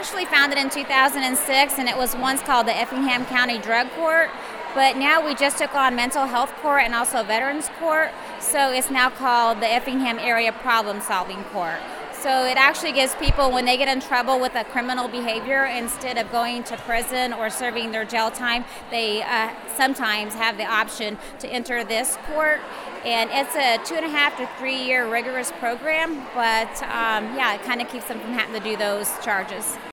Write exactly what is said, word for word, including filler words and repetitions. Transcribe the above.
actually founded in two thousand six, and it was once called the Effingham County Drug Court, but now we just took on Mental Health Court and also Veterans Court, so it's now called the Effingham Area Problem Solving Court. So it actually gives people, when they get in trouble with a criminal behavior, instead of going to prison or serving their jail time, they uh, sometimes have the option to enter this court. And it's a two and a half to three year rigorous program, but um, yeah, it kind of keeps them from having to do those charges.